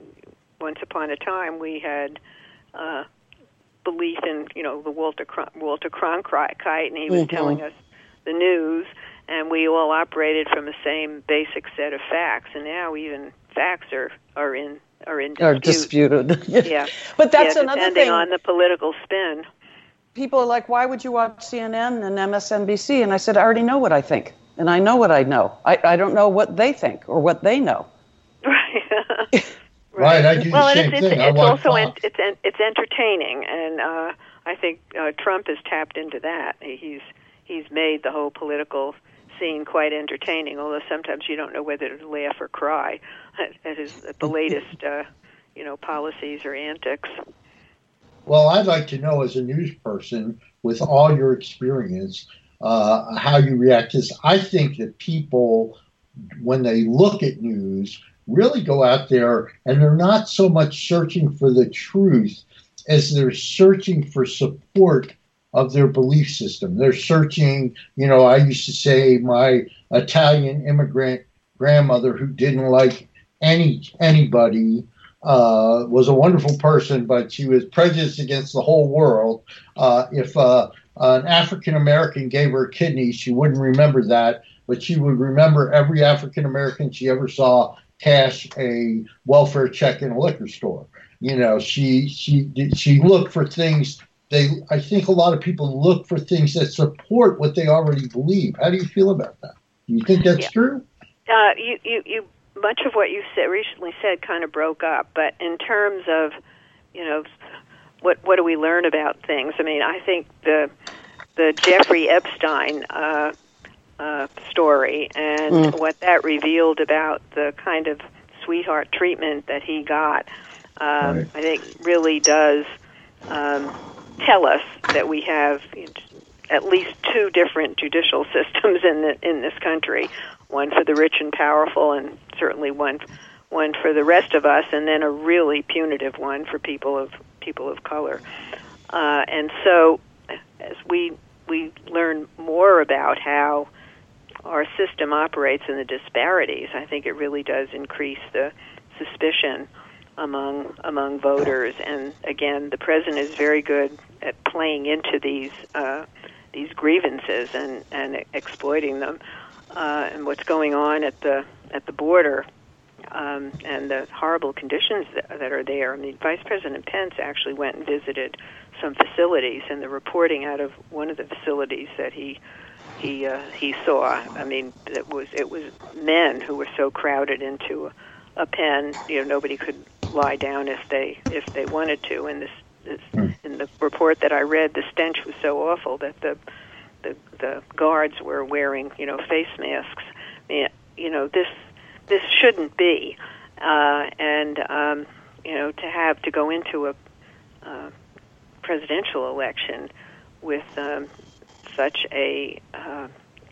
once upon a time, we had uh, belief in you know the Walter Cron- Walter Cronkite, and he was mm-hmm. telling us the news, and we all operated from the same basic set of facts. And now even facts are are in. Are, in are disputed. Yeah, but that's yeah, another depending thing. on the political spin. People are like, "Why would you watch C N N and M S N B C?" And I said, "I already know what I think, and I know what I know. I, I don't know what they think or what they know." Right. right. right. I do the well, same it's, thing. It's, I it's watch also Fox. en- it's en- it's entertaining, and uh, I think uh, Trump has tapped into that. He's he's made the whole political scene quite entertaining, although sometimes you don't know whether to laugh or cry at, at his at the latest. Uh, you know, policies or antics. Well, I'd like to know, as a news person, with all your experience, uh, how you react to this. I think that people, when they look at news, really go out there and they're not so much searching for the truth as they're searching for support of their belief system. They're searching, you know, I used to say my Italian immigrant grandmother who didn't like any anybody Uh, was a wonderful person, but she was prejudiced against the whole world. Uh, if uh, an African American gave her a kidney, she wouldn't remember that, but she would remember every African American she ever saw cash a welfare check in a liquor store. You know, she she she looked for things. They, I think, a lot of people look for things that support what they already believe. How do you feel about that? Do you think that's yeah. true? Uh, you you you. Much of what you said, recently said kind of broke up, but in terms of, you know, what what do we learn about things? I mean, I think the the Jeffrey Epstein uh, uh, story and mm. what that revealed about the kind of sweetheart treatment that he got, um, right. I think really does um, tell us that we have at least two different judicial systems in the, in this country. One for the rich and powerful, and certainly one one for the rest of us, and then a really punitive one for people of people of color. Uh, and so, as we we learn more about how our system operates and the disparities, I think it really does increase the suspicion among among voters. And again, the president is very good at playing into these uh, these grievances and, and exploiting them. Uh, and what's going on at the at the border, um, and the horrible conditions that, that are there. I mean, Vice President Pence actually went and visited some facilities, and the reporting out of one of the facilities that he he uh, he saw. I mean, it was it was men who were so crowded into a, a pen, you know, nobody could lie down if they if they wanted to. And this, this mm. in the report that I read, the stench was so awful that the The, the guards were wearing, you know, face masks. You know, this this shouldn't be, uh, and um, you know, to have to go into a uh, presidential election with um, such a uh,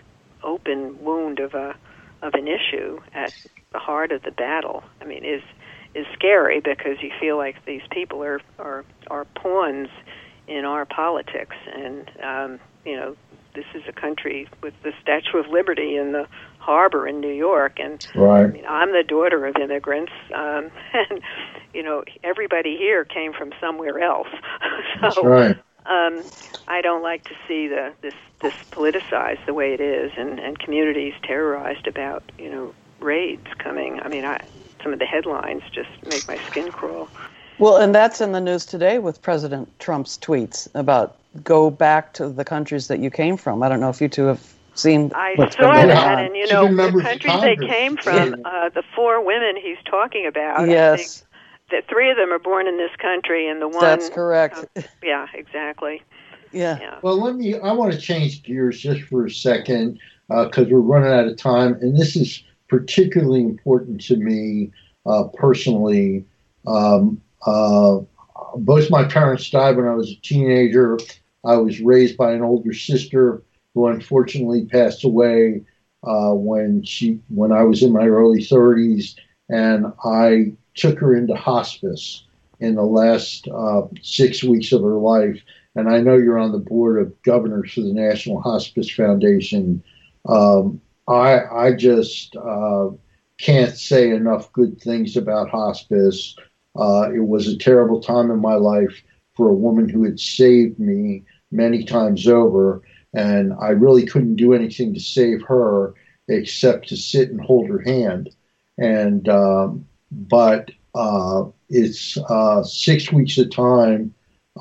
open wound of a of an issue at the heart of the battle. I mean, is is scary because you feel like these people are are, are pawns in our politics, and um, you know. This is a country with the Statue of Liberty in the harbor in New York, and right. I mean, I'm the daughter of immigrants, um, and you know everybody here came from somewhere else. so That's right. um, I don't like to see the this this politicized the way it is, and, and communities terrorized about you know raids coming. I mean, I, some of the headlines just make my skin crawl. Well, and that's in the news today with President Trump's tweets about go back to the countries that you came from. I don't know if you two have seen. I what's saw been that, on. and you know, the countries they came from, uh, the four women he's talking about, yes. I think the three of them are born in this country, and the one That's correct. Uh, yeah, exactly. Yeah. yeah. Well, let me. I want to change gears just for a second because uh, we're running out of time, and this is particularly important to me uh, personally. Um, uh, both my parents died when I was a teenager. I was raised by an older sister who unfortunately passed away uh, when she when I was in my early thirties, and I took her into hospice in the last uh, six weeks of her life. And I know you're on the board of governors for the National Hospice Foundation. Um, I, I just uh, can't say enough good things about hospice. Uh, it was a terrible time in my life for a woman who had saved me many times over. And I really couldn't do anything to save her except to sit and hold her hand. And um, but uh, it's uh, six weeks at a time.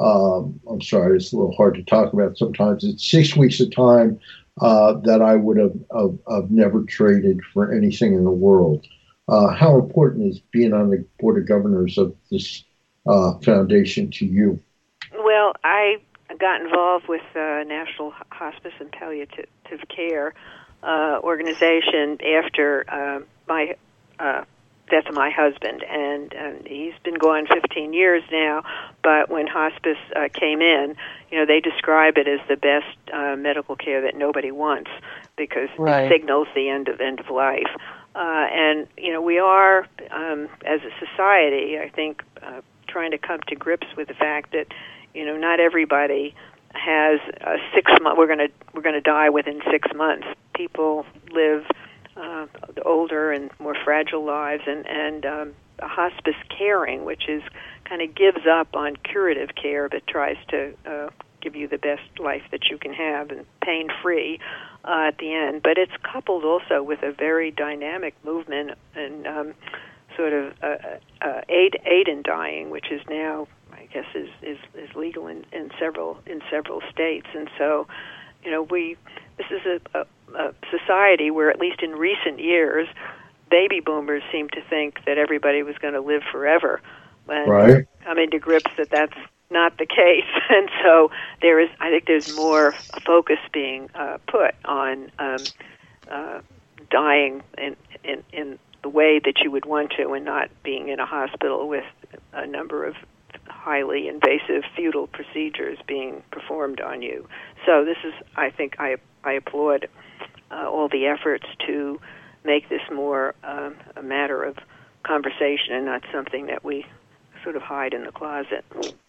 Um, I'm sorry, it's a little hard to talk about sometimes. It's six weeks at a time uh, that I would have, have, have never traded for anything in the world. Uh, how important is being on the board of governors of this uh, foundation to you? Well, I got involved with the National Hospice and Palliative Care uh, organization after uh, my uh, death of my husband, and, and he's been gone fifteen years now. But when hospice uh, came in, you know, they describe it as the best uh, medical care that nobody wants because right. it signals the end of end of life. Uh, and you know, we are um, as a society, I think, uh, trying to come to grips with the fact that you know not everybody has a six month. We're gonna we're gonna die within six months. People live Uh, older and more fragile lives, and and um, hospice caring, which is kind of gives up on curative care, but tries to uh, give you the best life that you can have and pain free uh, at the end. But it's coupled also with a very dynamic movement and um, sort of uh, uh, aid aid in dying, which is now, I guess, is is, is legal in, in several in several states, and so you know we this is a, a a society where, at least in recent years, baby boomers seem to think that everybody was going to live forever. And right. coming to grips that that's not the case. And so there is, I think there's more focus being uh, put on um, uh, dying in, in, in the way that you would want to and not being in a hospital with a number of highly invasive, futile procedures being performed on you. So this is, I think, I, I applaud Uh, all the efforts to make this more um, a matter of conversation and not something that we sort of hide in the closet.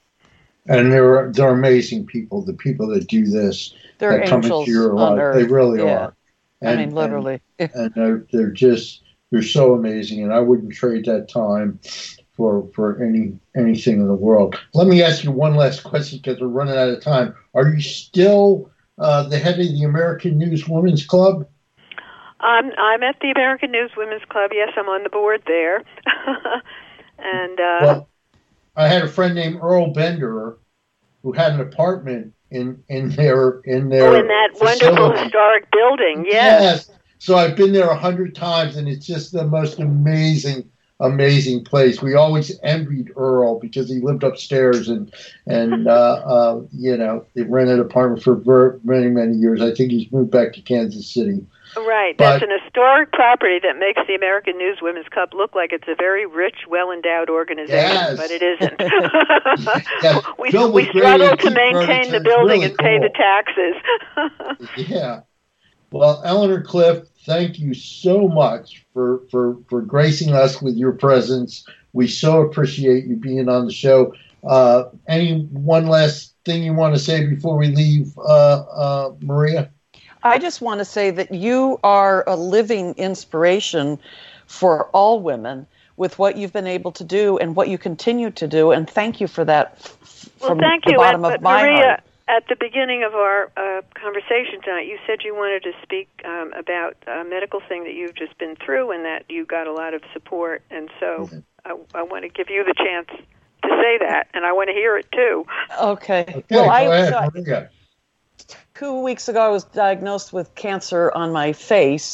And they're they're amazing people. The people that do this, they're that come angels into your on life, earth. they really yeah. are. And, I mean, literally. And, and they're they're just they're so amazing. And I wouldn't trade that time for for any anything in the world. Let me ask you one last question because we're running out of time. Are you still Uh, the head of the American News Women's Club? Um, I'm at the American News Women's Club. Yes, I'm on the board there. and uh, well, I had a friend named Earl Bender who had an apartment in in their in their oh, in that facility. wonderful historic building. Yes. Yes. So I've been there a hundred times, and it's just the most amazing. Amazing place. We always envied Earl because he lived upstairs and and uh, uh, you know they rented an apartment for ver- many many years. I think he's moved back to Kansas City. Right, but, that's an historic property that makes the American News Women's Club look like it's a very rich, well-endowed organization, yes. but it isn't. yes. we Filled we with great struggle to antique maintain furniture. the building Really and pay cool. the taxes. Yeah. Well, Eleanor Clift, thank you so much for, for, for gracing us with your presence. We so appreciate you being on the show. Uh, any one last thing you want to say before we leave, uh, uh, Maria? I just want to say that you are a living inspiration for all women with what you've been able to do and what you continue to do, and thank you for that f- well, from thank the you. bottom and, of my Maria, heart. At the beginning of our uh, conversation tonight, you said you wanted to speak um, about a medical thing that you've just been through and that you got a lot of support. And so mm-hmm. I, I want to give you the chance to say that, and I want to hear it too. Okay. okay well, go I, ahead, so Maria. Two weeks ago, I was diagnosed with cancer on my face,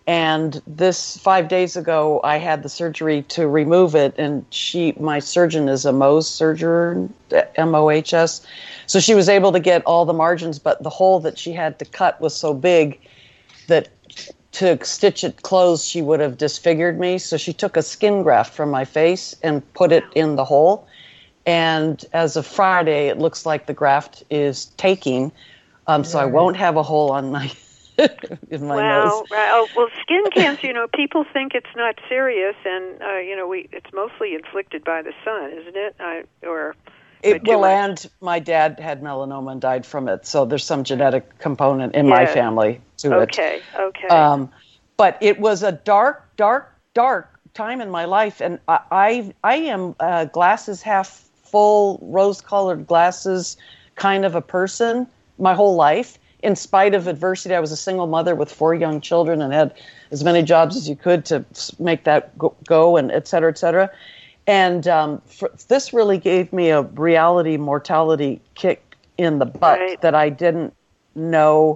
And this five days ago, I had the surgery to remove it, and she, my surgeon is a Mohs surgeon, M O H S. So she was able to get all the margins, but the hole that she had to cut was so big that to stitch it closed, she would have disfigured me. So she took a skin graft from my face and put it in the hole. And as of Friday, it looks like the graft is taking, um, so I won't have a hole on my in my wow. nose. Right. Oh, well, skin cancer, you know, people think it's not serious, and, uh, you know, we it's mostly inflicted by the sun, isn't it? I, or It will, and my dad had melanoma and died from it, so there's some genetic component in yeah. my family to it. Okay, okay. Um, but it was a dark, dark, dark time in my life, and I I, I am uh, glasses half full, rose-colored glasses kind of a person my whole life. In spite of adversity, I was a single mother with four young children and had as many jobs as you could to make that go, and et cetera, et cetera. And um, for, this really gave me a reality mortality kick in the butt right. that I didn't know.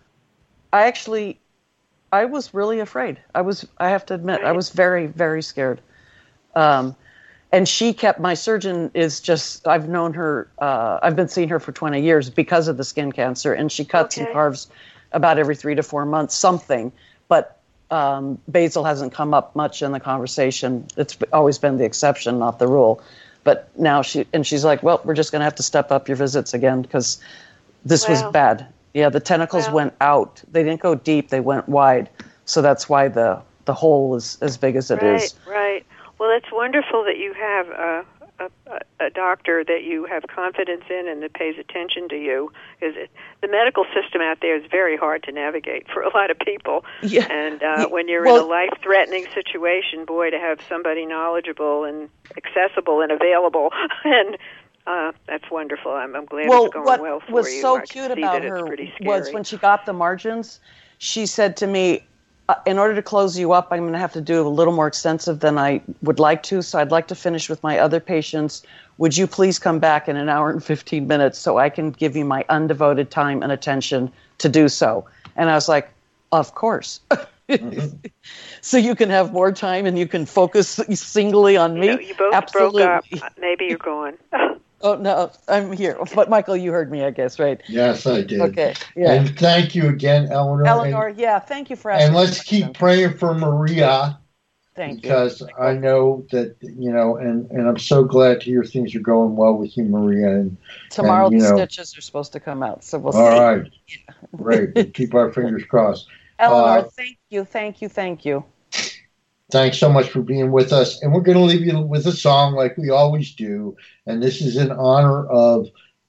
I actually, I was really afraid. I was, I have to admit, right. I was very, very scared. Um, and she kept, my surgeon is just, I've known her, uh, I've been seeing her for twenty years because of the skin cancer, and she cuts okay. and carves about every three to four months, something. But Um, basal hasn't come up much in the conversation. It's always been the exception, not the rule. But now she, and she's like, well, we're just going to have to step up your visits again because this wow. was bad. Yeah, the tentacles wow. went out. They didn't go deep, they went wide. So that's why the, the hole is as big as it right, is. Right, right. Well, it's wonderful that you have a, a, a doctor that you have confidence in and that pays attention to you. Because the medical system out there is very hard to navigate for a lot of people. Yeah. And uh, yeah. when you're well, in a life-threatening situation, boy, to have somebody knowledgeable and accessible and available, and uh, that's wonderful. I'm, I'm glad well, it's going what well for was you. so I can cute see about that her it's pretty scary. was when she got the margins, she said to me, Uh, in order to close you up, I'm going to have to do a little more extensive than I would like to, so I'd like to finish with my other patients. Would you please come back in an hour and fifteen minutes so I can give you my undevoted time and attention to do so? And I was like, of course. Mm-hmm. So you can have more time and you can focus singly on me? You know, you both Absolutely. broke up. Maybe you're gone. Oh, no, I'm here. But, Michael, you heard me, I guess, right? Yes, I did. Okay, yeah. And thank you again, Eleanor. Eleanor, and, yeah, thank you for asking. And let's keep praying for Maria. Thank because you. I know that, you know, and, and I'm so glad to hear things are going well with you, Maria. And Tomorrow and, the know, stitches are supposed to come out, so we'll all see. All right. Great. We'll keep our fingers crossed. Eleanor, uh, thank you, thank you, thank you. Thanks so much for being with us. And we're going to leave you with a song like we always do. And this is in honor of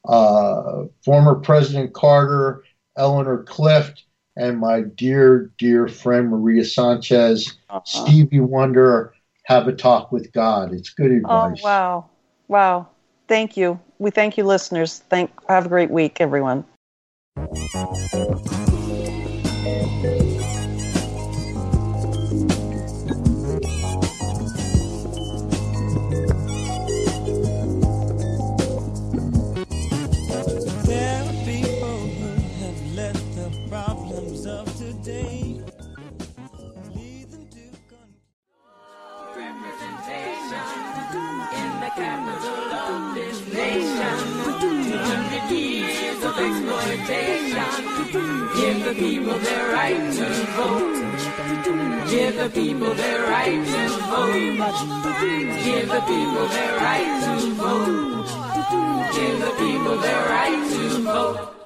uh, former President Carter, Eleanor Clift, and my dear, dear friend Maria Sanchez. Uh-huh. Stevie Wonder, Have a Talk with God. It's good advice. Oh, wow. Wow. Thank you. We thank you, listeners. Thank. Have a great week, everyone. Give the people their right to vote. Give the people their right to vote. Give the people their right to vote. Give the people their right to vote.